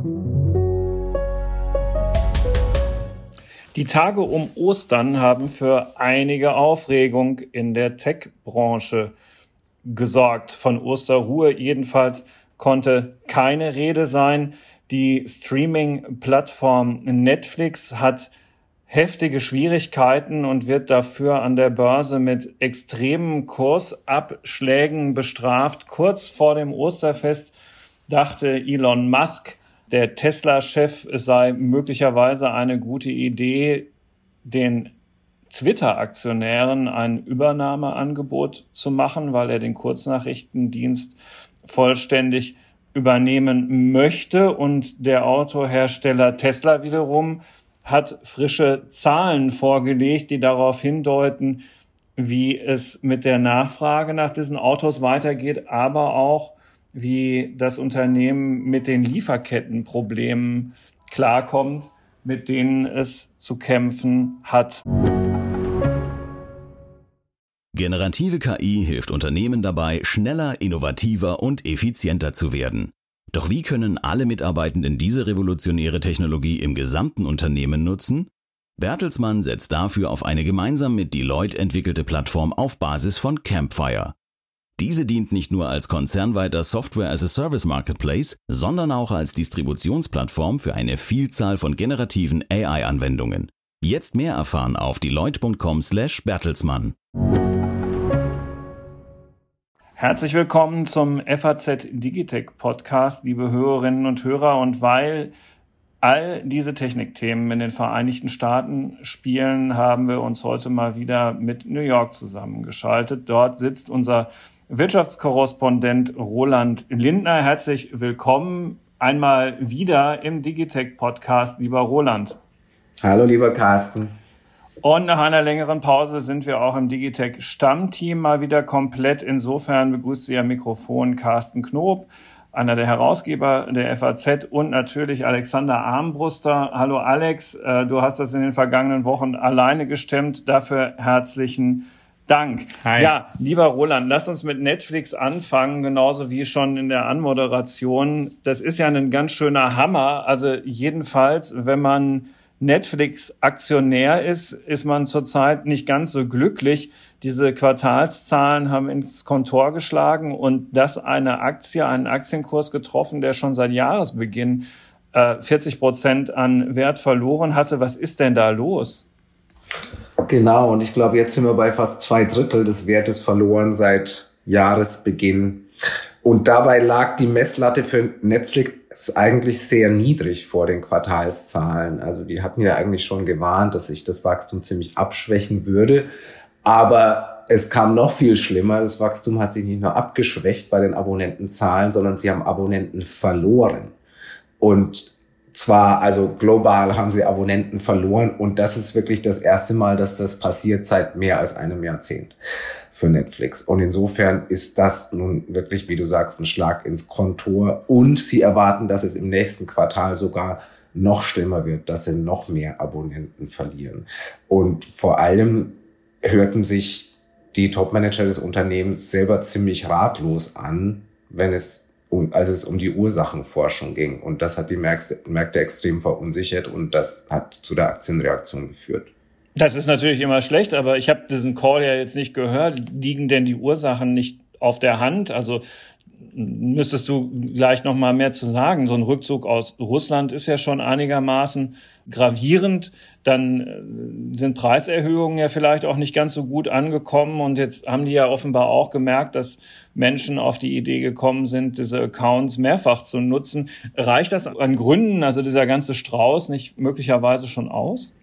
Die Tage um Ostern haben für einige Aufregung in der Tech-Branche gesorgt. Von Osterruhe jedenfalls konnte keine Rede sein. Die Streaming-Plattform Netflix hat heftige Schwierigkeiten und wird dafür an der Börse mit extremen Kursabschlägen bestraft. Kurz vor dem Osterfest dachte Elon Musk, der Tesla-Chef, es sei möglicherweise eine gute Idee, den Twitter-Aktionären ein Übernahmeangebot zu machen, weil er den Kurznachrichtendienst vollständig übernehmen möchte. Und der Autohersteller Tesla wiederum hat frische Zahlen vorgelegt, die darauf hindeuten, wie es mit der Nachfrage nach diesen Autos weitergeht, aber auch wie das Unternehmen mit den Lieferkettenproblemen klarkommt, mit denen es zu kämpfen hat. Generative KI hilft Unternehmen dabei, schneller, innovativer und effizienter zu werden. Doch wie können alle Mitarbeitenden diese revolutionäre Technologie im gesamten Unternehmen nutzen? Bertelsmann setzt dafür auf eine gemeinsam mit Deloitte entwickelte Plattform auf Basis von Campfire. Diese dient nicht nur als konzernweiter Software-as-a-Service-Marketplace, sondern auch als Distributionsplattform für eine Vielzahl von generativen AI-Anwendungen. Jetzt mehr erfahren auf deloitte.com/Bertelsmann. Herzlich willkommen zum FAZ Digitech Podcast, liebe Hörerinnen und Hörer. Und weil all diese Technikthemen in den Vereinigten Staaten spielen, haben wir uns heute mal wieder mit New York zusammengeschaltet. Dort sitzt unser Wirtschaftskorrespondent Roland Lindner. Herzlich willkommen einmal wieder im Digitech Podcast, lieber Roland. Hallo, lieber Carsten. Und nach einer längeren Pause sind wir auch im Digitech Stammteam mal wieder komplett. Insofern begrüßt Sie am Mikrofon Carsten Knob, einer der Herausgeber der FAZ, und natürlich Alexander Armbruster. Hallo Alex, du hast das in den vergangenen Wochen alleine gestemmt. Dafür herzlichen Dank. Hi. Ja, lieber Roland, lass uns mit Netflix anfangen, genauso wie schon in der Anmoderation. Das ist ja ein ganz schöner Hammer. Also jedenfalls, wenn man Netflix-Aktionär ist man zurzeit nicht ganz so glücklich. Diese Quartalszahlen haben ins Kontor geschlagen und das eine Aktie, einen Aktienkurs getroffen, der schon seit Jahresbeginn 40% an Wert verloren hatte. Was ist denn da los? Genau, und ich glaube, jetzt sind wir bei fast 2/3 des Wertes verloren seit Jahresbeginn. Und dabei lag die Messlatte für Netflix eigentlich sehr niedrig vor den Quartalszahlen. Also die hatten ja eigentlich schon gewarnt, dass sich das Wachstum ziemlich abschwächen würde. Aber es kam noch viel schlimmer. Das Wachstum hat sich nicht nur abgeschwächt bei den Abonnentenzahlen, sondern sie haben Abonnenten verloren. Und zwar, also global haben sie Abonnenten verloren. Und das ist wirklich das erste Mal, dass das passiert seit mehr als einem Jahrzehnt für Netflix. Und insofern ist das nun wirklich, wie du sagst, ein Schlag ins Kontor. Und sie erwarten, dass es im nächsten Quartal sogar noch schlimmer wird, dass sie noch mehr Abonnenten verlieren. Und vor allem hörten sich die Topmanager des Unternehmens selber ziemlich ratlos an, als es um die Ursachenforschung ging. Und das hat die Märkte extrem verunsichert und das hat zu der Aktienreaktion geführt. Das ist natürlich immer schlecht, aber ich habe diesen Call ja jetzt nicht gehört. Liegen denn die Ursachen nicht auf der Hand? Also müsstest du gleich noch mal mehr zu sagen. So ein Rückzug aus Russland ist ja schon einigermaßen gravierend. Dann sind Preiserhöhungen ja vielleicht auch nicht ganz so gut angekommen. Und jetzt haben die ja offenbar auch gemerkt, dass Menschen auf die Idee gekommen sind, diese Accounts mehrfach zu nutzen. Reicht das an Gründen, also dieser ganze Strauß, nicht möglicherweise schon aus?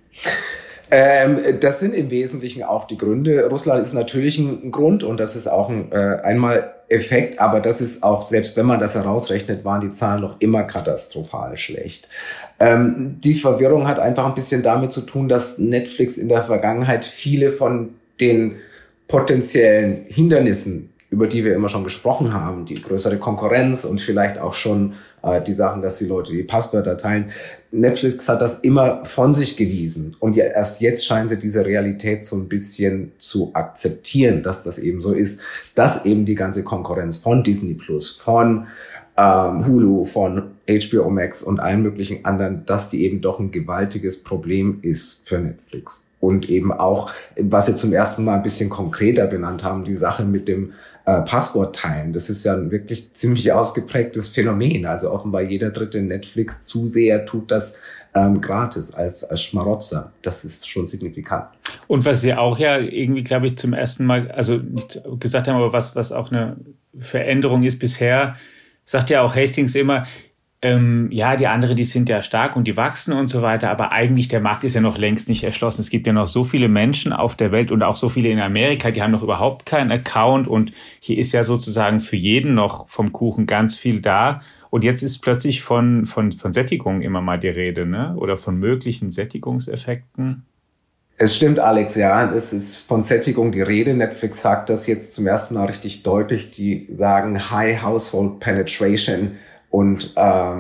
Das sind im Wesentlichen auch die Gründe. Russland ist natürlich ein Grund und das ist auch ein Einmal-Effekt, aber das ist auch, selbst wenn man das herausrechnet, waren die Zahlen noch immer katastrophal schlecht. Die Verwirrung hat einfach ein bisschen damit zu tun, dass Netflix in der Vergangenheit viele von den potenziellen Hindernissen, über die wir immer schon gesprochen haben, die größere Konkurrenz und vielleicht auch schon die Sachen, dass die Leute die Passwörter teilen. Netflix hat das immer von sich gewiesen und erst jetzt scheinen sie diese Realität so ein bisschen zu akzeptieren, dass das eben so ist, dass eben die ganze Konkurrenz von Disney Plus, von Hulu, von HBO Max und allen möglichen anderen, dass die eben doch ein gewaltiges Problem ist für Netflix. Und eben auch, was Sie zum ersten Mal ein bisschen konkreter benannt haben, die Sache mit dem Passwortteilen. Das ist ja ein wirklich ziemlich ausgeprägtes Phänomen. Also offenbar jeder dritte Netflix-Zuseher tut das gratis als Schmarotzer. Das ist schon signifikant. Und was Sie auch ja irgendwie, glaube ich, zum ersten Mal, also nicht gesagt haben, aber was auch eine Veränderung ist bisher, sagt ja auch Hastings immer, ja, die anderen, die sind ja stark und die wachsen und so weiter, aber eigentlich der Markt ist ja noch längst nicht erschlossen. Es gibt ja noch so viele Menschen auf der Welt und auch so viele in Amerika, die haben noch überhaupt keinen Account und hier ist ja sozusagen für jeden noch vom Kuchen ganz viel da. Und jetzt ist plötzlich von Sättigung immer mal die Rede, ne? Oder von möglichen Sättigungseffekten. Es stimmt, Alex, ja, es ist von Sättigung die Rede. Netflix sagt das jetzt zum ersten Mal richtig deutlich. Die sagen High Household Penetration. Und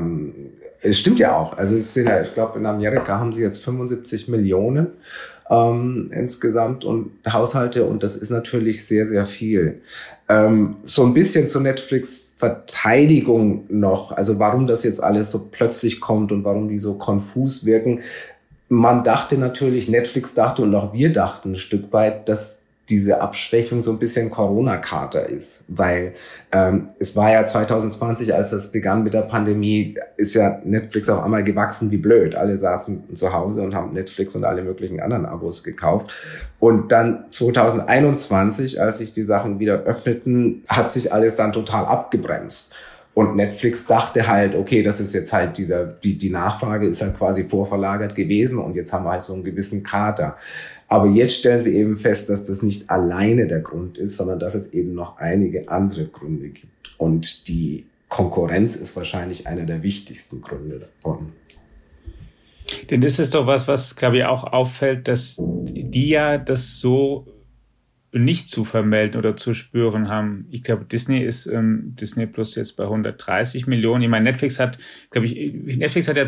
es stimmt ja auch. Also es sind ja, ich glaube, in Amerika haben sie jetzt 75 Millionen insgesamt und Haushalte, und das ist natürlich sehr, sehr viel. So ein bisschen zu Netflix Verteidigung noch, also warum das jetzt alles so plötzlich kommt und warum die so konfus wirken. Man dachte natürlich, Netflix dachte und auch wir dachten ein Stück weit, dass diese Abschwächung so ein bisschen Corona-Kater ist, weil es war ja 2020, als das begann mit der Pandemie, ist ja Netflix auf einmal gewachsen wie blöd. Alle saßen zu Hause und haben Netflix und alle möglichen anderen Abos gekauft. Und dann 2021, als sich die Sachen wieder öffneten, hat sich alles dann total abgebremst. Und Netflix dachte halt, okay, das ist jetzt halt die Nachfrage ist halt quasi vorverlagert gewesen und jetzt haben wir halt so einen gewissen Kater. Aber jetzt stellen sie eben fest, dass das nicht alleine der Grund ist, sondern dass es eben noch einige andere Gründe gibt. Und die Konkurrenz ist wahrscheinlich einer der wichtigsten Gründe davon. Denn das ist doch was, glaube ich, auch auffällt, dass die ja das so nicht zu vermelden oder zu spüren haben. Ich glaube, Disney Disney Plus jetzt bei 130 Millionen. Ich meine, Netflix hat ja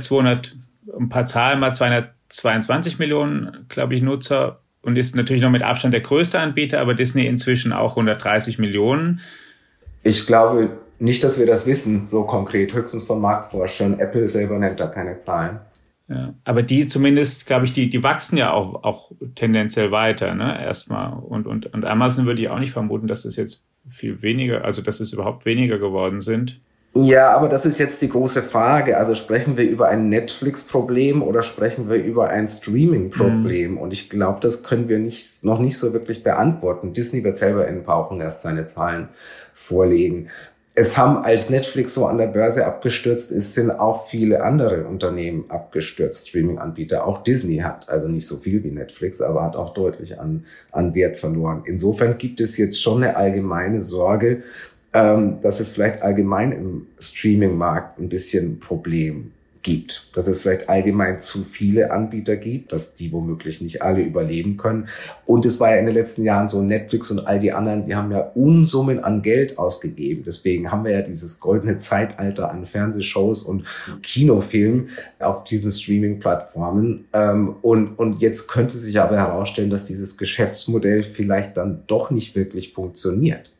222 Millionen, glaube ich, Nutzer und ist natürlich noch mit Abstand der größte Anbieter, aber Disney inzwischen auch 130 Millionen. Ich glaube nicht, dass wir das wissen, so konkret, höchstens von Marktforschern. Apple selber nennt da keine Zahlen. Ja, aber die zumindest, glaube ich, die wachsen ja auch tendenziell weiter, ne, erstmal. Und Amazon würde ich auch nicht vermuten, dass es jetzt viel weniger, also dass es überhaupt weniger geworden sind. Ja, aber das ist jetzt die große Frage. Also sprechen wir über ein Netflix-Problem oder sprechen wir über ein Streaming-Problem? Und ich glaube, das können wir noch nicht so wirklich beantworten. Disney wird selber in ein paar Wochen erst seine Zahlen vorlegen. Es haben, als Netflix so an der Börse abgestürzt ist, sind auch viele andere Unternehmen abgestürzt, Streaming-Anbieter. Auch Disney hat, also nicht so viel wie Netflix, aber hat auch deutlich an Wert verloren. Insofern gibt es jetzt schon eine allgemeine Sorge, dass es vielleicht allgemein im Streaming-Markt ein bisschen ein Problem gibt. Dass es vielleicht allgemein zu viele Anbieter gibt, dass die womöglich nicht alle überleben können. Und es war ja in den letzten Jahren so, Netflix und all die anderen, die haben ja Unsummen an Geld ausgegeben. Deswegen haben wir ja dieses goldene Zeitalter an Fernsehshows und Kinofilmen auf diesen Streaming-Plattformen. Und jetzt könnte sich aber herausstellen, dass dieses Geschäftsmodell vielleicht dann doch nicht wirklich funktioniert.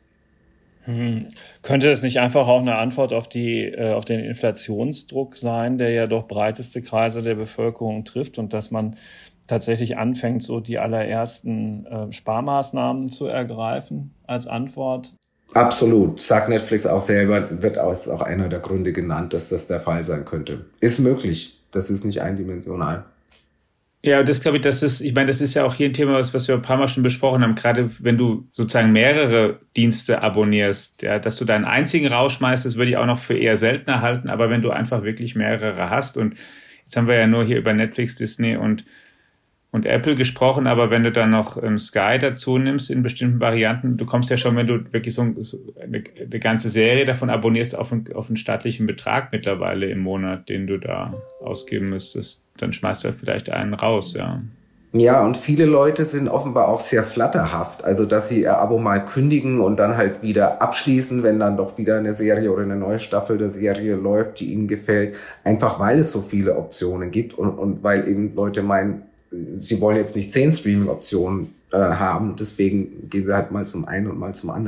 Könnte es nicht einfach auch eine Antwort auf den Inflationsdruck sein, der ja doch breiteste Kreise der Bevölkerung trifft und dass man tatsächlich anfängt, so die allerersten Sparmaßnahmen zu ergreifen als Antwort? Absolut. Sagt Netflix auch selber, wird auch einer der Gründe genannt, dass das der Fall sein könnte. Ist möglich. Das ist nicht eindimensional. Ja, das glaube ich, das ist ja auch hier ein Thema, was wir ein paar Mal schon besprochen haben, gerade wenn du sozusagen mehrere Dienste abonnierst, ja, dass du deinen einzigen rausschmeißt, das würde ich auch noch für eher seltener halten, aber wenn du einfach wirklich mehrere hast, und jetzt haben wir ja nur hier über Netflix, Disney und Apple gesprochen, aber wenn du dann noch Sky dazu nimmst in bestimmten Varianten, du kommst ja schon, wenn du wirklich so eine ganze Serie davon abonnierst, auf einen stattlichen Betrag mittlerweile im Monat, den du da ausgeben müsstest, dann schmeißt du halt vielleicht einen raus, ja. Ja, und viele Leute sind offenbar auch sehr flatterhaft, also dass sie ihr Abo mal kündigen und dann halt wieder abschließen, wenn dann doch wieder eine Serie oder eine neue Staffel der Serie läuft, die ihnen gefällt, einfach weil es so viele Optionen gibt und weil eben Leute meinen, sie wollen jetzt nicht 10 Streaming-Optionen haben, deswegen gehen sie halt mal zum einen und mal zum anderen.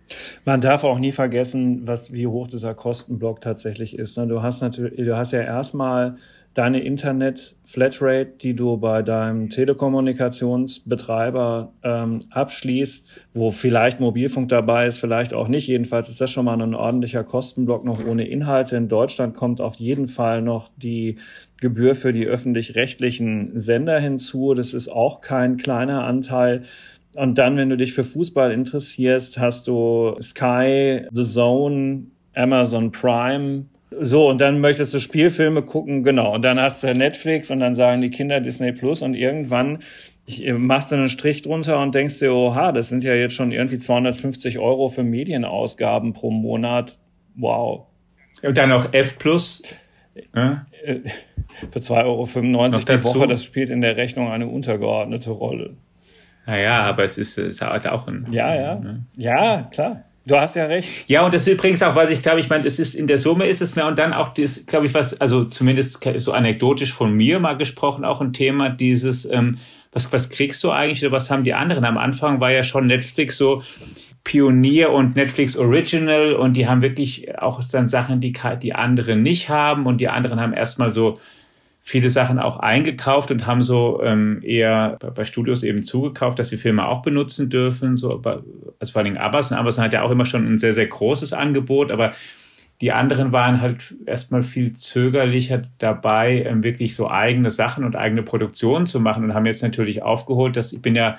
Man darf auch nie vergessen, wie hoch dieser Kostenblock tatsächlich ist. Du hast ja erstmal deine Internet-Flatrate, die du bei deinem Telekommunikationsbetreiber abschließt, wo vielleicht Mobilfunk dabei ist, vielleicht auch nicht. Jedenfalls ist das schon mal ein ordentlicher Kostenblock noch ohne Inhalte. In Deutschland kommt auf jeden Fall noch die Gebühr für die öffentlich-rechtlichen Sender hinzu. Das ist auch kein kleiner Anteil. Und dann, wenn du dich für Fußball interessierst, hast du Sky, The Zone, Amazon Prime. So, und dann möchtest du Spielfilme gucken, genau. Und dann hast du Netflix und dann sagen die Kinder Disney Plus und irgendwann machst du einen Strich drunter und denkst dir, oha, das sind ja jetzt schon irgendwie 250 € für Medienausgaben pro Monat. Wow. Und dann noch F Plus. Für 2,95 € die Woche, das spielt in der Rechnung eine untergeordnete Rolle. Naja, aber es ist halt auch ein... Ja, klar. Du hast ja recht. Ja, und das ist übrigens auch, was ich glaube, das ist, in der Summe ist es mehr und dann auch das, glaube ich, was, also zumindest so anekdotisch von mir mal gesprochen, auch ein Thema dieses, was kriegst du eigentlich oder was haben die anderen? Am Anfang war ja schon Netflix so Pionier und Netflix Original und die haben wirklich auch dann Sachen, die anderen nicht haben und die anderen haben erstmal so viele Sachen auch eingekauft und haben so eher bei Studios eben zugekauft, dass sie Filme auch benutzen dürfen. So, also vor allem Amazon. Amazon hat ja auch immer schon ein sehr, sehr großes Angebot, aber die anderen waren halt erstmal viel zögerlicher dabei, wirklich so eigene Sachen und eigene Produktionen zu machen und haben jetzt natürlich aufgeholt, dass ich bin ja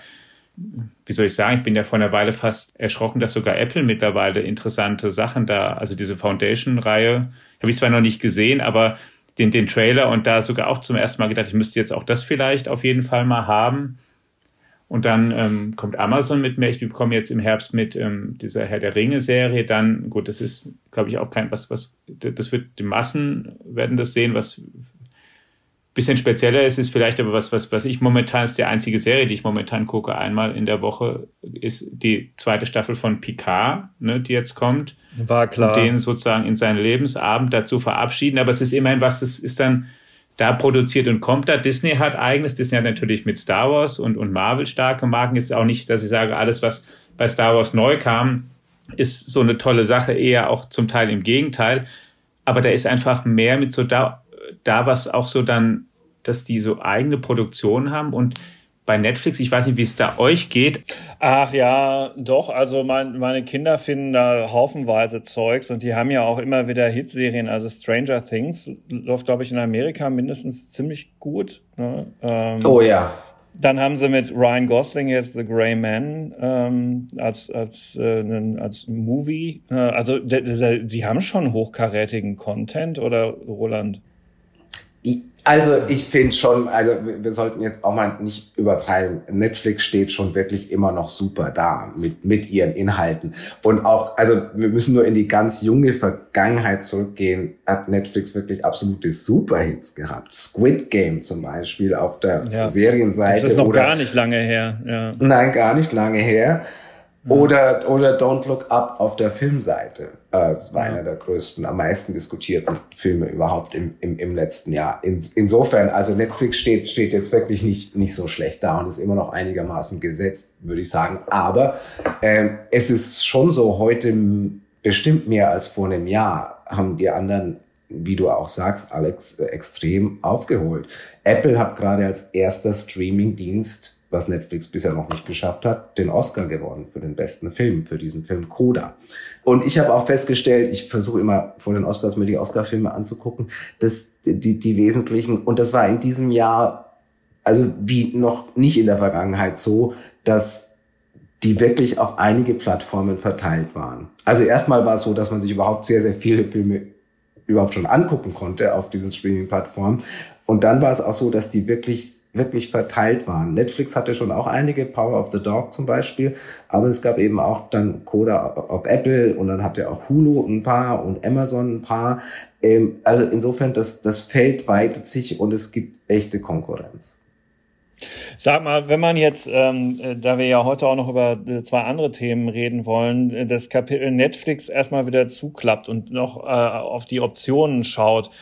vor einer Weile fast erschrocken, dass sogar Apple mittlerweile interessante Sachen da, also diese Foundation-Reihe, habe ich zwar noch nicht gesehen, aber den Trailer und da sogar auch zum ersten Mal gedacht, ich müsste jetzt auch das vielleicht auf jeden Fall mal haben. Und dann kommt Amazon mit mir. Ich bekomme jetzt im Herbst mit dieser Herr der Ringe-Serie. Dann, gut, das ist, glaube ich, auch das wird, die Massen werden das sehen, was bisschen spezieller ist vielleicht aber was ich momentan, ist die einzige Serie, die ich momentan gucke, einmal in der Woche, ist die zweite Staffel von Picard, ne, die jetzt kommt. War klar. Und den sozusagen in seinen Lebensabend dazu verabschieden. Aber es ist immerhin was, das ist dann da produziert und kommt da. Disney hat eigenes. Disney hat natürlich mit Star Wars und Marvel starke Marken. Ist auch nicht, dass ich sage, alles, was bei Star Wars neu kam, ist so eine tolle Sache. Eher auch zum Teil im Gegenteil. Aber da ist einfach mehr mit so da was auch so dann, dass die so eigene Produktionen haben und bei Netflix, ich weiß nicht, wie es da euch geht. Ach ja, doch, also meine Kinder finden da haufenweise Zeugs und die haben ja auch immer wieder Hitserien, also Stranger Things läuft, glaube ich, in Amerika mindestens ziemlich gut. Ne? Oh ja. Dann haben sie mit Ryan Gosling jetzt The Grey Man als Movie. Also sie haben schon hochkarätigen Content, oder Roland? Also ich finde schon, also wir sollten jetzt auch mal nicht übertreiben. Netflix steht schon wirklich immer noch super da mit ihren Inhalten. Und auch, also wir müssen nur in die ganz junge Vergangenheit zurückgehen, hat Netflix wirklich absolute Superhits gehabt. Squid Game zum Beispiel auf der Serienseite. Das ist noch gar nicht lange her. Ja. Nein, gar nicht lange her. Oder Don't Look Up auf der Filmseite. Das war einer der größten, am meisten diskutierten Filme überhaupt im letzten Jahr. Insofern, also Netflix steht jetzt wirklich nicht so schlecht da und ist immer noch einigermaßen gesetzt, würde ich sagen. Aber es ist schon so, heute bestimmt mehr als vor einem Jahr haben die anderen, wie du auch sagst, Alex, extrem aufgeholt. Apple hat gerade als erster Streaming-Dienst, was Netflix bisher noch nicht geschafft hat, den Oscar gewonnen für den besten Film, für diesen Film Coda. Und ich habe auch festgestellt, ich versuche immer vor den Oscars mir die Oscar-Filme anzugucken, dass die wesentlichen, und das war in diesem Jahr, also wie noch nicht in der Vergangenheit so, dass die wirklich auf einige Plattformen verteilt waren. Also erstmal war es so, dass man sich überhaupt sehr, sehr viele Filme überhaupt schon angucken konnte auf diesen Streaming-Plattformen. Und dann war es auch so, dass die wirklich verteilt waren. Netflix hatte schon auch einige, Power of the Dog zum Beispiel, aber es gab eben auch dann Coda auf Apple und dann hatte auch Hulu ein paar und Amazon ein paar. Also insofern, das Feld weitet sich und es gibt echte Konkurrenz. Sag mal, wenn man jetzt, da wir ja heute auch noch über zwei andere Themen reden wollen, das Kapitel Netflix erstmal wieder zuklappt und noch auf die Optionen schaut,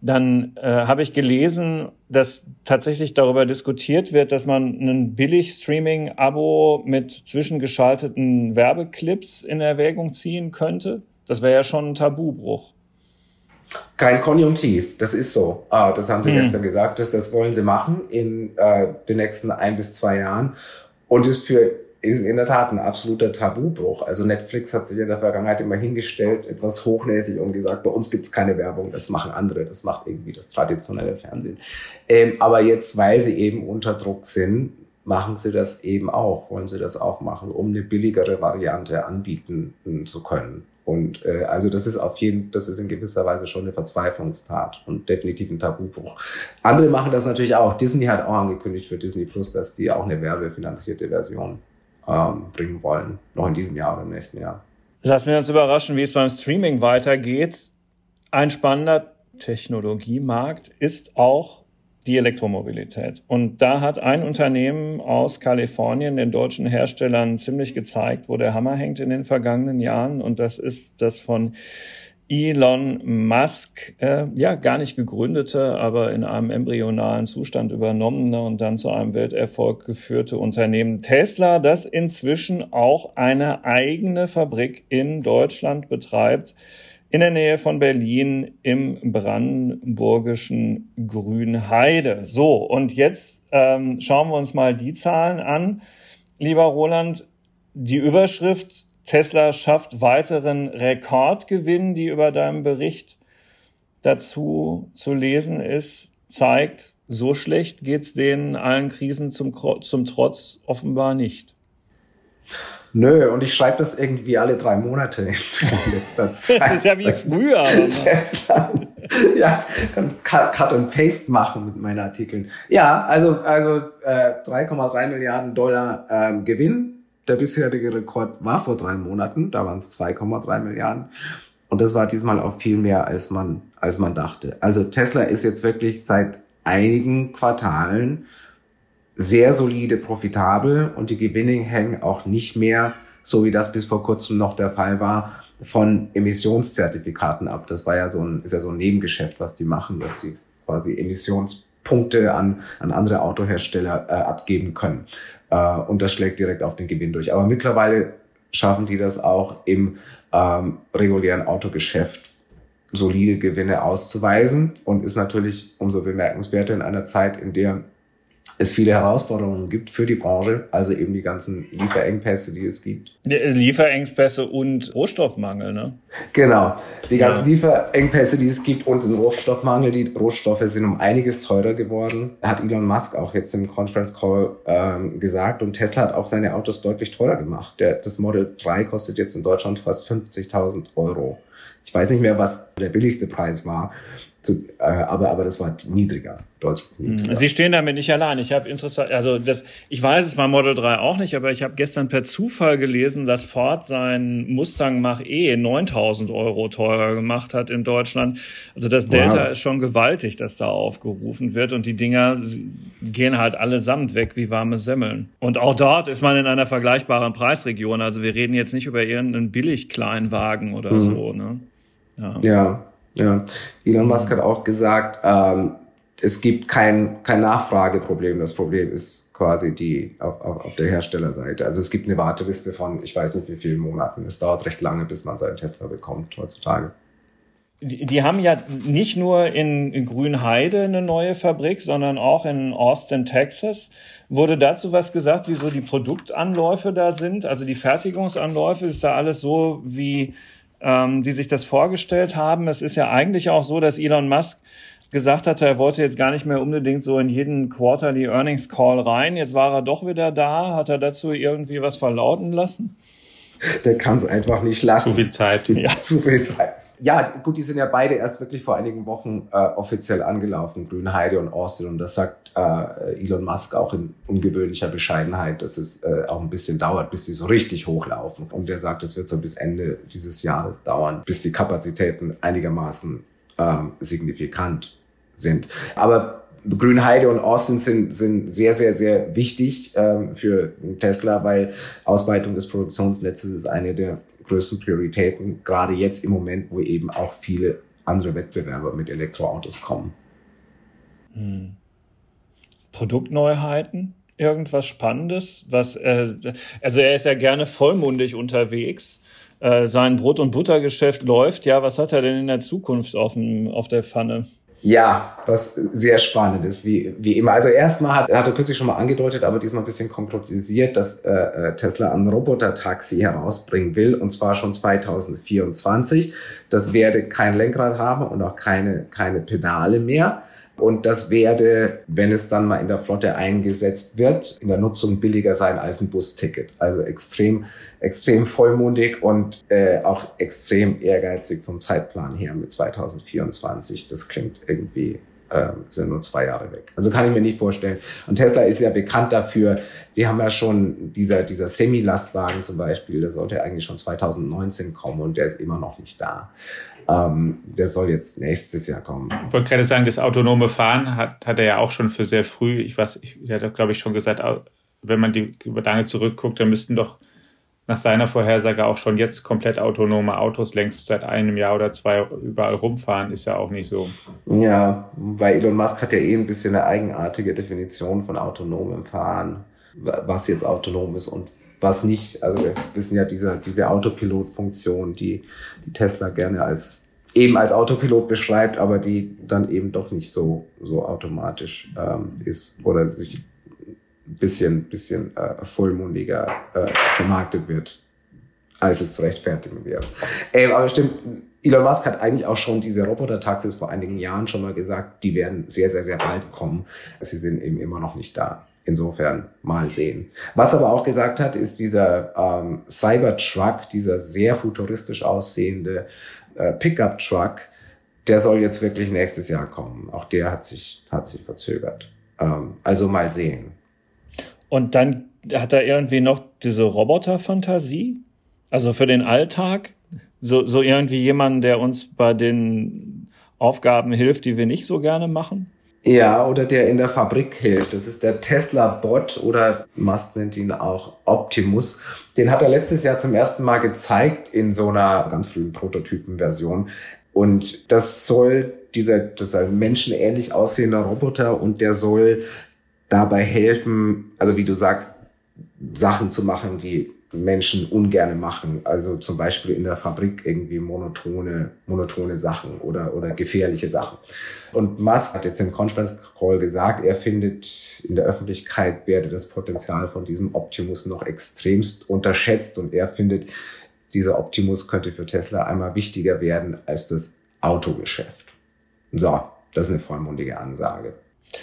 dann habe ich gelesen, dass tatsächlich darüber diskutiert wird, dass man ein Billig-Streaming-Abo mit zwischengeschalteten Werbeclips in Erwägung ziehen könnte. Das wäre ja schon ein Tabubruch. Kein Konjunktiv, das ist so. Das haben sie gestern gesagt, das wollen sie machen in den nächsten 1 bis 2 Jahren. Und ist in der Tat ein absoluter Tabubruch. Also Netflix hat sich in der Vergangenheit immer hingestellt, etwas hochnäsig und gesagt, bei uns gibt es keine Werbung, das machen andere, das macht irgendwie das traditionelle Fernsehen. Aber jetzt, weil sie eben unter Druck sind, machen sie das eben auch, wollen sie das auch machen, um eine billigere Variante anbieten zu können. Und also das ist in gewisser Weise schon eine Verzweiflungstat und definitiv ein Tabubruch. Andere machen das natürlich auch. Disney hat auch angekündigt für Disney Plus, dass die auch eine werbefinanzierte Version bringen wollen, noch in diesem Jahr oder im nächsten Jahr. Lassen wir uns überraschen, wie es beim Streaming weitergeht. Ein spannender Technologiemarkt ist auch die Elektromobilität. Und da hat ein Unternehmen aus Kalifornien den deutschen Herstellern ziemlich gezeigt, wo der Hammer hängt in den vergangenen Jahren. Und das ist das von Elon Musk, gar nicht gegründete, aber in einem embryonalen Zustand übernommene und dann zu einem Welterfolg geführte Unternehmen Tesla, das inzwischen auch eine eigene Fabrik in Deutschland betreibt, in der Nähe von Berlin im brandenburgischen Grünheide. So, und jetzt schauen wir uns mal die Zahlen an. Lieber Roland, die Überschrift Tesla schafft weiteren Rekordgewinn, die über deinem Bericht dazu zu lesen ist, zeigt, so schlecht geht's denen allen Krisen zum Trotz offenbar nicht. Nö, und ich schreibe das irgendwie alle 3 Monate in letzter Zeit. Das ist ja wie früher. Tesla. Ja, kann Cut and Paste machen mit meinen Artikeln. Ja, also 3,3 Milliarden Dollar Gewinn. Der bisherige Rekord war vor 3 Monaten, da waren es 2,3 Milliarden. Und das war diesmal auch viel mehr, als man dachte. Also Tesla ist jetzt wirklich seit einigen Quartalen sehr solide profitabel und die Gewinne hängen auch nicht mehr, so wie das bis vor kurzem noch der Fall war, von Emissionszertifikaten ab. Das war ja so ein Nebengeschäft, was die machen, dass sie quasi Emissionspunkte an andere Autohersteller abgeben können. Und das schlägt direkt auf den Gewinn durch. Aber mittlerweile schaffen die das auch im regulären Autogeschäft solide Gewinne auszuweisen und ist natürlich umso bemerkenswerter in einer Zeit, in der es viele Herausforderungen gibt für die Branche, also eben die ganzen Lieferengpässe, die es gibt. Lieferengpässe und Rohstoffmangel, ne? Genau, die ganzen Lieferengpässe, die es gibt und den Rohstoffmangel. Die Rohstoffe sind um einiges teurer geworden, hat Elon Musk auch jetzt im Conference Call gesagt. Und Tesla hat auch seine Autos deutlich teurer gemacht. Das Model 3 kostet jetzt in Deutschland fast 50.000 Euro. Ich weiß nicht mehr, was der billigste Preis war. Aber das war niedriger, deutlich niedriger. Sie stehen damit nicht allein. Ich weiß es mal Model 3 auch nicht, aber ich habe gestern per Zufall gelesen, dass Ford sein Mustang Mach-E 9.000 Euro teurer gemacht hat in Deutschland. Also das Delta ist schon gewaltig, das da aufgerufen wird und die Dinger gehen halt allesamt weg wie warme Semmeln. Und auch dort ist man in einer vergleichbaren Preisregion. Also wir reden jetzt nicht über irgendeinen Billig-Kleinwagen oder so, ne? Ja, Elon Musk hat auch gesagt, es gibt kein Nachfrageproblem. Das Problem ist quasi auf der Herstellerseite. Also es gibt eine Warteliste von, ich weiß nicht wie vielen Monaten. Es dauert recht lange, bis man seinen Tesla bekommt heutzutage. Die haben ja nicht nur in Grünheide eine neue Fabrik, sondern auch in Austin, Texas. Wurde dazu was gesagt, wie so die Produktanläufe da sind? Also die Fertigungsanläufe, ist da alles so, wie die sich das vorgestellt haben? Es ist ja eigentlich auch so, dass Elon Musk gesagt hatte, er wollte jetzt gar nicht mehr unbedingt so in jeden Quarterly Earnings Call rein. Jetzt war er doch wieder da. Hat er dazu irgendwie was verlauten lassen? Der kann es einfach nicht lassen. Zu viel Zeit. Zu viel Zeit. Ja, gut, die sind ja beide erst wirklich vor einigen Wochen offiziell angelaufen, Grünheide und Austin. Und das sagt Elon Musk auch in ungewöhnlicher Bescheidenheit, dass es auch ein bisschen dauert, bis sie so richtig hochlaufen. Und er sagt, es wird so bis Ende dieses Jahres dauern, bis die Kapazitäten einigermaßen signifikant sind. Aber Grünheide und Austin sind sehr, sehr, sehr wichtig für Tesla, weil Ausweitung des Produktionsnetzes ist eine der größten Prioritäten, gerade jetzt im Moment, wo eben auch viele andere Wettbewerber mit Elektroautos kommen. Produktneuheiten? Irgendwas Spannendes? Also er ist ja gerne vollmundig unterwegs. Sein Brot- und Buttergeschäft läuft. Ja, was hat er denn in der Zukunft auf der Pfanne? Ja, was sehr spannend ist, wie immer. Also erstmal hat er kürzlich schon mal angedeutet, aber diesmal ein bisschen konkretisiert, dass Tesla ein Roboter-Taxi herausbringen will, und zwar schon 2024. Das werde kein Lenkrad haben und auch keine Pedale mehr. Und das werde, wenn es dann mal in der Flotte eingesetzt wird, in der Nutzung billiger sein als ein Busticket. Also extrem vollmundig und auch extrem ehrgeizig vom Zeitplan her mit 2024. Das klingt irgendwie, sind nur 2 Jahre weg. Also kann ich mir nicht vorstellen. Und Tesla ist ja bekannt dafür, die haben ja schon dieser Semi-Lastwagen zum Beispiel, der sollte eigentlich schon 2019 kommen und der ist immer noch nicht da. Der soll jetzt nächstes Jahr kommen. Ich wollte gerade sagen, das autonome Fahren hat er ja auch schon für sehr früh, er hat glaube ich schon gesagt, wenn man die über lange zurückguckt, dann müssten doch nach seiner Vorhersage auch schon jetzt komplett autonome Autos längst seit 1 Jahr oder 2 überall rumfahren, ist ja auch nicht so. Ja, weil Elon Musk hat ja ein bisschen eine eigenartige Definition von autonomem Fahren, was jetzt autonom ist und was nicht. Also wir wissen ja, diese Autopilot-Funktion, die Tesla gerne als Autopilot beschreibt, aber die dann eben doch nicht so automatisch ist oder sich ein bisschen vollmundiger vermarktet wird, als es zu rechtfertigen wäre. Aber stimmt, Elon Musk hat eigentlich auch schon diese Roboter-Taxis vor einigen Jahren schon mal gesagt, die werden sehr, sehr, sehr bald kommen. Sie sind eben immer noch nicht da. Insofern mal sehen. Was aber auch gesagt hat, ist dieser Cybertruck, dieser sehr futuristisch aussehende Pickup-Truck, der soll jetzt wirklich nächstes Jahr kommen. Auch der hat sich verzögert. Also mal sehen. Und dann hat er irgendwie noch diese Roboter-Fantasie? Also für den Alltag? So irgendwie jemanden, der uns bei den Aufgaben hilft, die wir nicht so gerne machen? Ja, oder der in der Fabrik hilft. Das ist der Tesla-Bot oder Musk nennt ihn auch Optimus. Den hat er letztes Jahr zum ersten Mal gezeigt in so einer ganz frühen Prototypen-Version. Und das soll das ist ein menschenähnlich aussehender Roboter und der soll dabei helfen, also wie du sagst, Sachen zu machen, die Menschen ungerne machen. Also zum Beispiel in der Fabrik irgendwie monotone Sachen oder gefährliche Sachen. Und Musk hat jetzt im Conference Call gesagt, er findet, in der Öffentlichkeit werde das Potenzial von diesem Optimus noch extremst unterschätzt und er findet, dieser Optimus könnte für Tesla einmal wichtiger werden als das Autogeschäft. So, das ist eine vollmundige Ansage.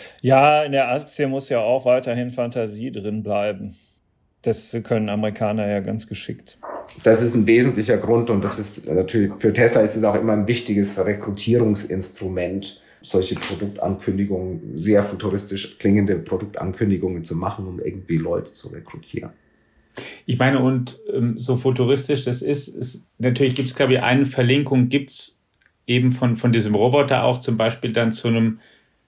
Ja, in der Aktie muss ja auch weiterhin Fantasie drin bleiben. Das können Amerikaner ja ganz geschickt. Das ist ein wesentlicher Grund und das ist natürlich, für Tesla ist es auch immer ein wichtiges Rekrutierungsinstrument, solche Produktankündigungen, sehr futuristisch klingende Produktankündigungen zu machen, um irgendwie Leute zu rekrutieren. Ich meine, und so futuristisch das ist natürlich gibt es, glaube ich, eine Verlinkung, gibt es eben von diesem Roboter auch zum Beispiel dann zu einem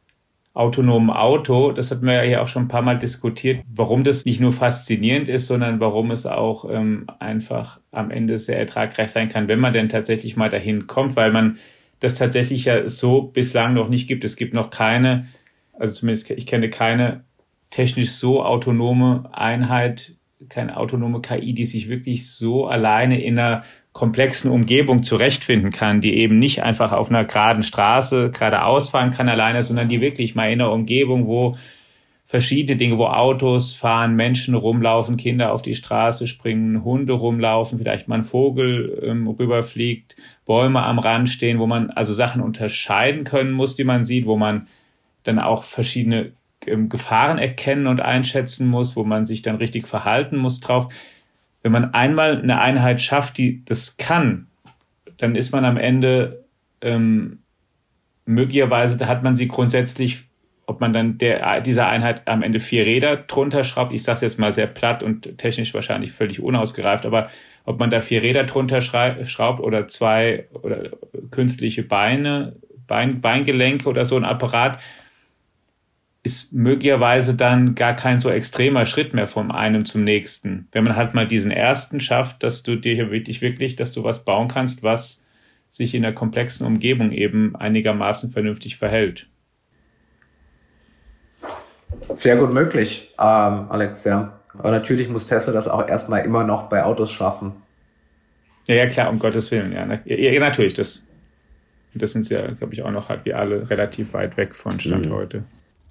autonomen Auto. Das hatten wir ja hier auch schon ein paar Mal diskutiert, warum das nicht nur faszinierend ist, sondern warum es auch einfach am Ende sehr ertragreich sein kann, wenn man denn tatsächlich mal dahin kommt, weil man das tatsächlich ja so bislang noch nicht gibt. Es gibt noch keine, also zumindest ich kenne keine technisch so autonome Einheit, keine autonome KI, die sich wirklich so alleine in einer komplexen Umgebung zurechtfinden kann, die eben nicht einfach auf einer geraden Straße geradeaus fahren kann alleine, sondern die wirklich mal in einer Umgebung, wo verschiedene Dinge, wo Autos fahren, Menschen rumlaufen, Kinder auf die Straße springen, Hunde rumlaufen, vielleicht mal ein Vogel rüberfliegt, Bäume am Rand stehen, wo man also Sachen unterscheiden können muss, die man sieht, wo man dann auch verschiedene Gefahren erkennen und einschätzen muss, wo man sich dann richtig verhalten muss drauf. Wenn man einmal eine Einheit schafft, die das kann, dann ist man am Ende möglicherweise, da hat man sie grundsätzlich, ob man dann dieser Einheit am Ende 4 Räder drunter schraubt, ich sage es jetzt mal sehr platt und technisch wahrscheinlich völlig unausgereift, aber ob man da 4 Räder drunter schraubt oder 2 oder künstliche Beingelenke oder so ein Apparat, ist möglicherweise dann gar kein so extremer Schritt mehr vom einen zum nächsten. Wenn man halt mal diesen ersten schafft, dass du dir wirklich, dass du was bauen kannst, was sich in einer komplexen Umgebung eben einigermaßen vernünftig verhält. Sehr gut möglich, Alex, ja. Aber natürlich muss Tesla das auch erstmal immer noch bei Autos schaffen. Ja, klar, um Gottes Willen. Ja, natürlich. Das sind ja, glaube ich, auch noch halt wie alle relativ weit weg von Stand heute.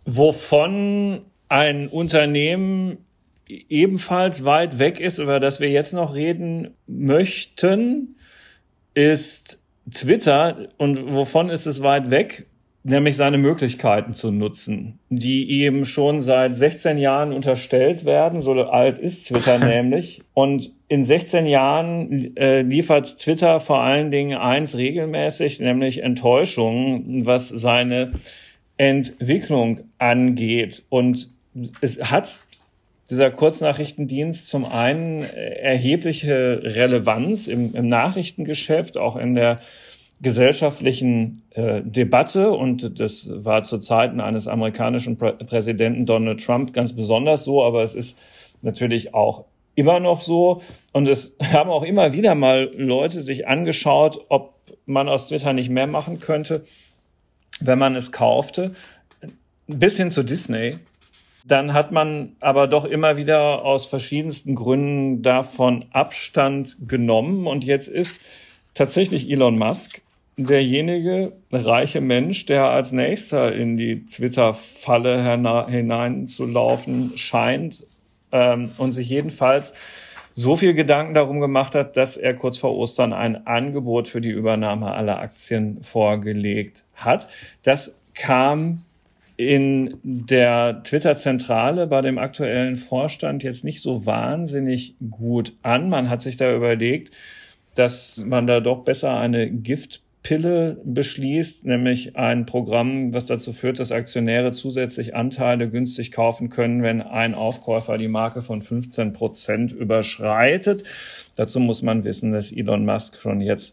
Wovon ein Unternehmen ebenfalls weit weg ist, über das wir jetzt noch reden möchten, ist Twitter. Und wovon ist es weit weg? Nämlich seine Möglichkeiten zu nutzen, die ihm schon seit 16 Jahren unterstellt werden. So alt ist Twitter nämlich. Und in 16 Jahren liefert Twitter vor allen Dingen eins regelmäßig, nämlich Enttäuschungen, was seine Entwicklung angeht. Und es hat dieser Kurznachrichtendienst zum einen erhebliche Relevanz im Nachrichtengeschäft, auch in der gesellschaftlichen Debatte, und das war zu Zeiten eines amerikanischen Präsidenten Donald Trump ganz besonders so, aber es ist natürlich auch immer noch so, und es haben auch immer wieder mal Leute sich angeschaut, ob man aus Twitter nicht mehr machen könnte, wenn man es kaufte, bis hin zu Disney. Dann hat man aber doch immer wieder aus verschiedensten Gründen davon Abstand genommen, und jetzt ist tatsächlich Elon Musk derjenige reiche Mensch, der als nächster in die Twitter-Falle hineinzulaufen scheint und sich jedenfalls so viel Gedanken darum gemacht hat, dass er kurz vor Ostern ein Angebot für die Übernahme aller Aktien vorgelegt hat. Das kam in der Twitter-Zentrale bei dem aktuellen Vorstand jetzt nicht so wahnsinnig gut an. Man hat sich da überlegt, dass man da doch besser eine Giftpille beschließt, nämlich ein Programm, was dazu führt, dass Aktionäre zusätzlich Anteile günstig kaufen können, wenn ein Aufkäufer die Marke von 15% überschreitet. Dazu muss man wissen, dass Elon Musk schon jetzt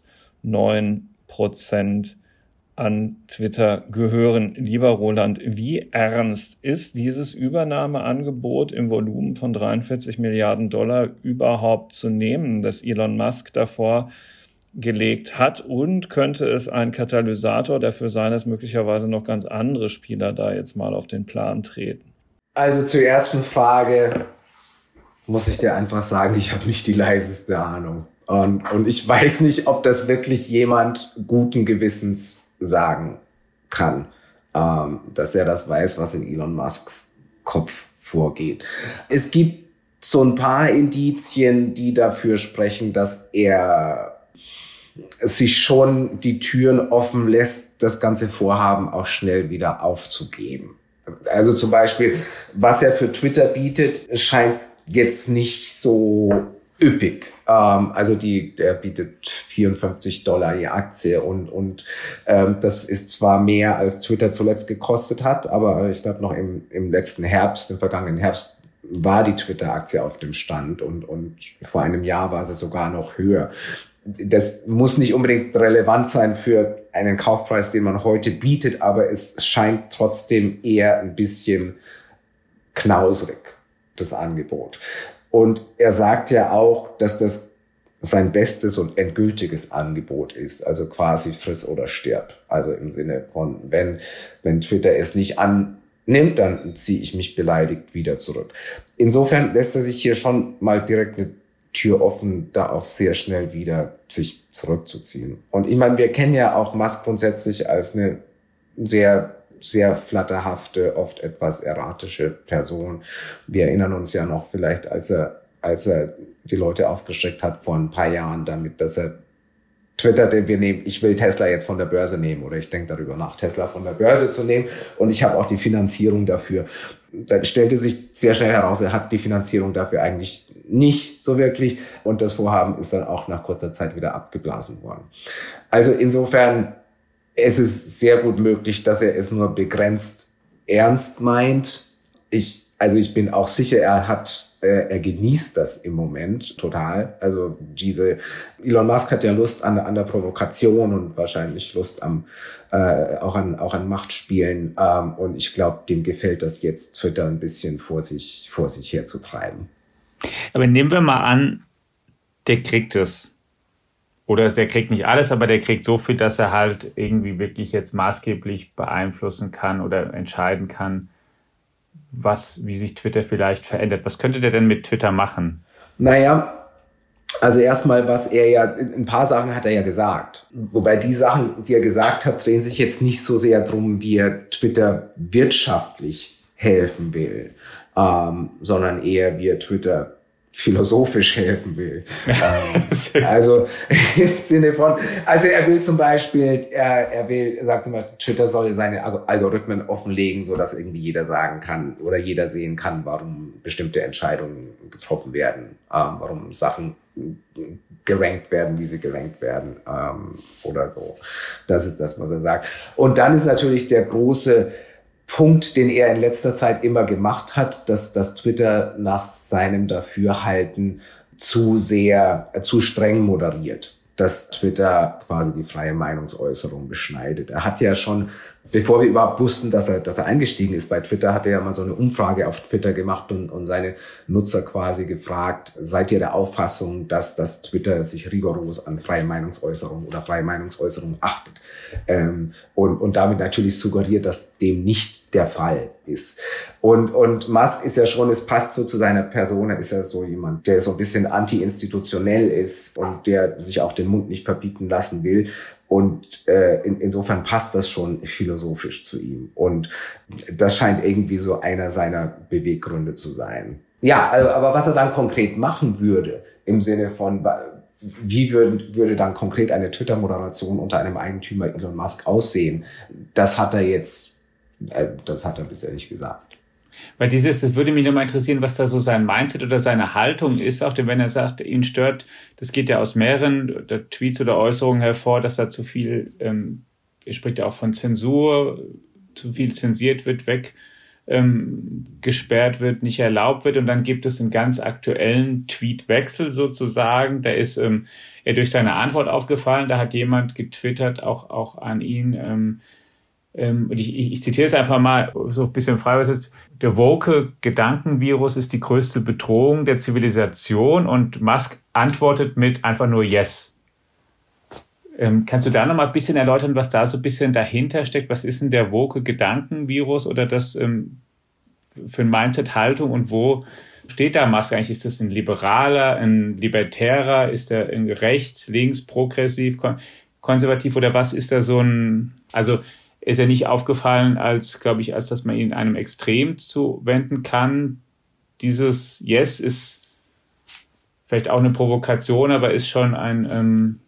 9% an Twitter gehören. Lieber Roland, wie ernst ist dieses Übernahmeangebot im Volumen von 43 Milliarden Dollar überhaupt zu nehmen, das Elon Musk davor gelegt hat, und könnte es ein Katalysator dafür sein, dass möglicherweise noch ganz andere Spieler da jetzt mal auf den Plan treten? Also zur ersten Frage muss ich dir einfach sagen, ich habe nicht die leiseste Ahnung. Und ich weiß nicht, ob das wirklich jemand guten Gewissens sagen kann, dass er das weiß, was in Elon Musks Kopf vorgeht. Es gibt so ein paar Indizien, die dafür sprechen, dass er sich schon die Türen offen lässt, das ganze Vorhaben auch schnell wieder aufzugeben. Also zum Beispiel, was er für Twitter bietet, scheint jetzt nicht so üppig. Also der bietet $54 je Aktie und das ist zwar mehr, als Twitter zuletzt gekostet hat, aber ich glaube noch im vergangenen Herbst, war die Twitter-Aktie auf dem Stand und vor einem Jahr war sie sogar noch höher. Das muss nicht unbedingt relevant sein für einen Kaufpreis, den man heute bietet, aber es scheint trotzdem eher ein bisschen knausrig, das Angebot. Und er sagt ja auch, dass das sein bestes und endgültiges Angebot ist, also quasi friss oder stirb. Also im Sinne von, wenn Twitter es nicht annimmt, dann ziehe ich mich beleidigt wieder zurück. Insofern lässt er sich hier schon mal direkt eine Tür offen, da auch sehr schnell wieder sich zurückzuziehen. Und ich meine, wir kennen ja auch Musk grundsätzlich als eine sehr, sehr flatterhafte, oft etwas erratische Person. Wir erinnern uns ja noch vielleicht, als er die Leute aufgeschreckt hat vor ein paar Jahren damit, dass er twitterte, ich will Tesla jetzt von der Börse nehmen, oder ich denke darüber nach, Tesla von der Börse zu nehmen, und ich habe auch die Finanzierung dafür. Dann stellte sich sehr schnell heraus, er hat die Finanzierung dafür eigentlich nicht so wirklich, und das Vorhaben ist dann auch nach kurzer Zeit wieder abgeblasen worden. Also insofern, es ist sehr gut möglich, dass er es nur begrenzt ernst meint. Ich bin auch sicher, er genießt das im Moment total. Also Elon Musk hat ja Lust an der Provokation und wahrscheinlich Lust auch an Machtspielen. Und ich glaube, dem gefällt das jetzt, Twitter ein bisschen vor sich herzutreiben. Aber nehmen wir mal an, der kriegt es. oder der kriegt nicht alles, aber der kriegt so viel, dass er halt irgendwie wirklich jetzt maßgeblich beeinflussen kann oder entscheiden kann, wie sich Twitter vielleicht verändert. Was könnte der denn mit Twitter machen? Naja, also erstmal, ein paar Sachen hat er ja gesagt. Wobei die Sachen, die er gesagt hat, drehen sich jetzt nicht so sehr drum, wie er Twitter wirtschaftlich helfen will, sondern eher, wie er Twitter philosophisch helfen will. Also im Sinne von, also er will zum Beispiel, er sagt zum Beispiel, Twitter soll seine Algorithmen offenlegen, so dass irgendwie jeder sagen kann oder jeder sehen kann, warum bestimmte Entscheidungen getroffen werden, warum Sachen gerankt werden, wie sie gerankt werden, oder so. Das ist das, was er sagt. Und dann ist natürlich der große Punkt, den er in letzter Zeit immer gemacht hat, dass Twitter nach seinem Dafürhalten zu streng moderiert, dass Twitter quasi die freie Meinungsäußerung beschneidet. Er hat ja schon, bevor wir überhaupt wussten, dass er eingestiegen ist bei Twitter, hat er ja mal so eine Umfrage auf Twitter gemacht und seine Nutzer quasi gefragt, seid ihr der Auffassung, dass Twitter sich rigoros an freie Meinungsäußerung oder freie Meinungsäußerung achtet? Und damit natürlich suggeriert, dass dem nicht der Fall ist. Und Musk ist ja schon, es passt so zu seiner Person, er ist ja so jemand, der so ein bisschen anti-institutionell ist und der sich auch den Mund nicht verbieten lassen will. Und insofern passt das schon philosophisch zu ihm. Und das scheint irgendwie so einer seiner Beweggründe zu sein. Ja, aber was er dann konkret machen würde, im Sinne von, wie würde dann konkret eine Twitter-Moderation unter einem Eigentümer Elon Musk aussehen, das hat er bisher nicht gesagt. Weil das würde mich nochmal interessieren, was da so sein Mindset oder seine Haltung ist, auch wenn er sagt, ihn stört, das geht ja aus mehreren Tweets oder Äußerungen hervor, dass da zu viel, er spricht ja auch von Zensur, zu viel zensiert wird, gesperrt wird, nicht erlaubt wird. Und dann gibt es einen ganz aktuellen Tweetwechsel sozusagen. Da ist er durch seine Antwort aufgefallen, da hat jemand getwittert, auch an ihn, und ich zitiere es einfach mal so ein bisschen frei, was ist: Der woke Gedankenvirus ist die größte Bedrohung der Zivilisation, und Musk antwortet mit einfach nur Yes. Kannst du da noch mal ein bisschen erläutern, was da so ein bisschen dahinter steckt? Was ist denn der woke Gedankenvirus oder das für ein Mindset-Haltung, und wo steht da Musk eigentlich? Ist das ein Liberaler, ein Libertärer? Ist er rechts, links, progressiv, konservativ, oder was ist da so ein, also ist er nicht aufgefallen, als dass man ihn einem Extrem zuwenden kann? Dieses Yes ist vielleicht auch eine Provokation, aber ist schon eine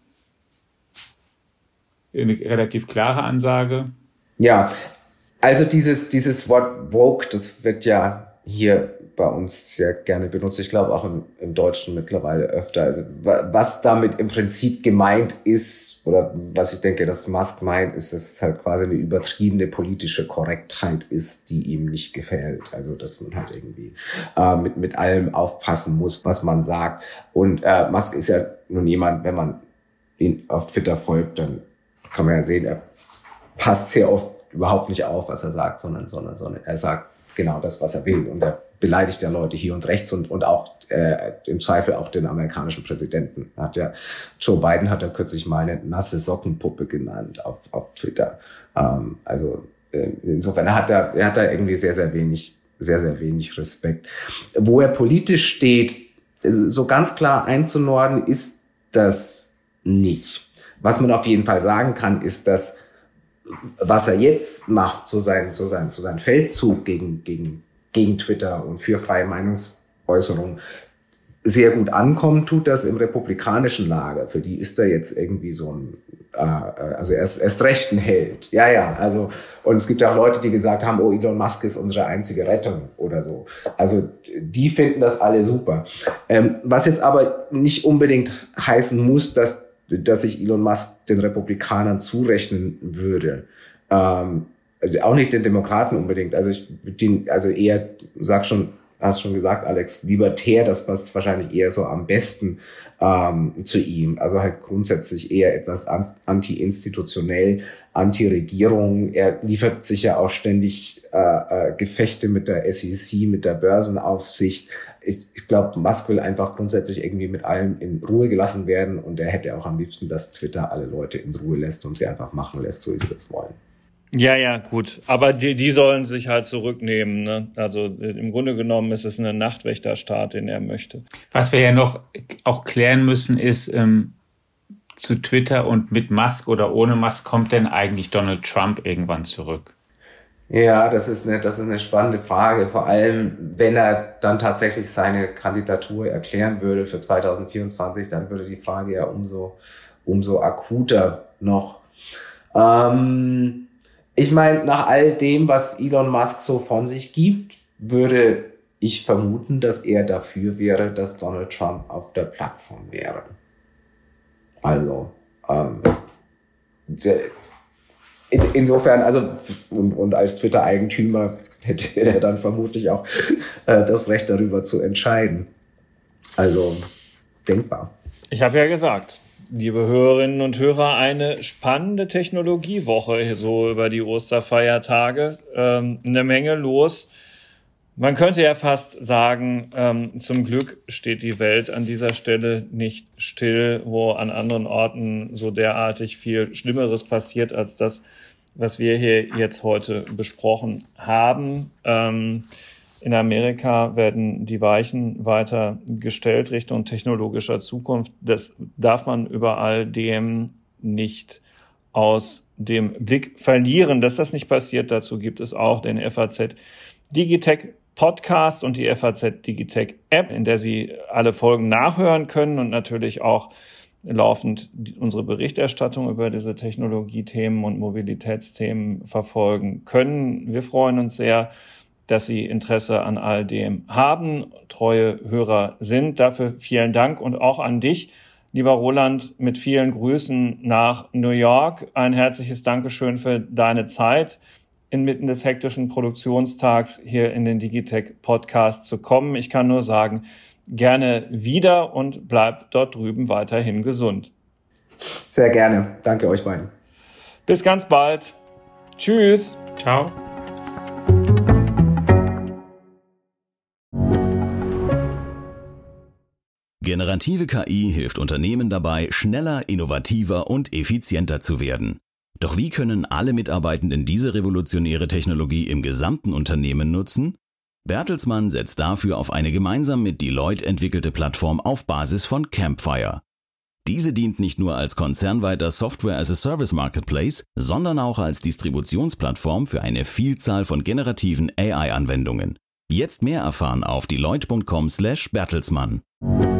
relativ klare Ansage. Ja, also dieses Wort woke, das wird ja hier bei uns sehr gerne benutzt. Ich glaube auch im Deutschen mittlerweile öfter. Also was damit im Prinzip gemeint ist, oder was ich denke, dass Musk meint, ist, dass es halt quasi eine übertriebene politische Korrektheit ist, die ihm nicht gefällt. Also dass man halt irgendwie mit allem aufpassen muss, was man sagt. Und Musk ist ja nun jemand, wenn man ihn auf Twitter folgt, dann kann man ja sehen, er passt sehr oft überhaupt nicht auf, was er sagt, sondern er sagt genau das, was er will. Und er beleidigt ja Leute hier und rechts und auch im Zweifel auch den amerikanischen Präsidenten. Joe Biden hat kürzlich mal eine nasse Sockenpuppe genannt auf Twitter. Insofern er hat da irgendwie sehr, sehr wenig Respekt. Wo er politisch steht, so ganz klar einzunordnen ist das nicht. Was man auf jeden Fall sagen kann, ist, dass was er jetzt macht, so sein Feldzug gegen Twitter und für freie Meinungsäußerung sehr gut ankommt, tut das im republikanischen Lager. Für die ist er jetzt irgendwie so ein, also er ist recht ein Held. Ja, also, und es gibt ja auch Leute, die gesagt haben, oh, Elon Musk ist unsere einzige Rettung oder so. Also, die finden das alle super. Was jetzt aber nicht unbedingt heißen muss, dass ich Elon Musk den Republikanern zurechnen würde. Also auch nicht den Demokraten unbedingt. Also eher sag schon, hast schon gesagt, Alex, libertär, das passt wahrscheinlich eher so am besten zu ihm. Also halt grundsätzlich eher etwas anti-institutionell, anti-Regierung. Er liefert sich ja auch ständig Gefechte mit der SEC, mit der Börsenaufsicht. Ich glaube, Musk will einfach grundsätzlich irgendwie mit allem in Ruhe gelassen werden und er hätte auch am liebsten, dass Twitter alle Leute in Ruhe lässt und sie einfach machen lässt, so wie sie das wollen. Ja, gut. Aber die sollen sich halt zurücknehmen. Ne? Also im Grunde genommen ist es ein Nachtwächterstaat, den er möchte. Was wir ja noch auch klären müssen, ist zu Twitter und mit Musk oder ohne Musk, kommt denn eigentlich Donald Trump irgendwann zurück? Ja, das ist eine spannende Frage. Vor allem, wenn er dann tatsächlich seine Kandidatur erklären würde für 2024, dann würde die Frage ja umso akuter noch. Ich meine, nach all dem, was Elon Musk so von sich gibt, würde ich vermuten, dass er dafür wäre, dass Donald Trump auf der Plattform wäre. Also, insofern, also, und als Twitter-Eigentümer hätte er dann vermutlich auch das Recht darüber zu entscheiden. Also, denkbar. Ich habe ja gesagt, liebe Hörerinnen und Hörer, eine spannende Technologiewoche so über die Osterfeiertage. Eine Menge los. Man könnte ja fast sagen, zum Glück steht die Welt an dieser Stelle nicht still, wo an anderen Orten so derartig viel Schlimmeres passiert als das, was wir hier jetzt heute besprochen haben. In Amerika werden die Weichen weiter gestellt Richtung technologischer Zukunft. Das darf man über all dem nicht aus dem Blick verlieren. Dass das nicht passiert, dazu gibt es auch den FAZ Digitech Podcast und die FAZ Digitech App, in der Sie alle Folgen nachhören können und natürlich auch laufend unsere Berichterstattung über diese Technologiethemen und Mobilitätsthemen verfolgen können. Wir freuen uns sehr, dass Sie Interesse an all dem haben, treue Hörer sind. Dafür vielen Dank und auch an dich, lieber Roland, mit vielen Grüßen nach New York. Ein herzliches Dankeschön für deine Zeit, inmitten des hektischen Produktionstags hier in den Digitech Podcast zu kommen. Ich kann nur sagen, gerne wieder und bleib dort drüben weiterhin gesund. Sehr gerne. Danke euch beiden. Bis ganz bald. Tschüss. Ciao. Generative KI hilft Unternehmen dabei, schneller, innovativer und effizienter zu werden. Doch wie können alle Mitarbeitenden diese revolutionäre Technologie im gesamten Unternehmen nutzen? Bertelsmann setzt dafür auf eine gemeinsam mit Deloitte entwickelte Plattform auf Basis von Campfire. Diese dient nicht nur als konzernweiter Software-as-a-Service-Marketplace, sondern auch als Distributionsplattform für eine Vielzahl von generativen AI-Anwendungen. Jetzt mehr erfahren auf deloitte.com/Bertelsmann.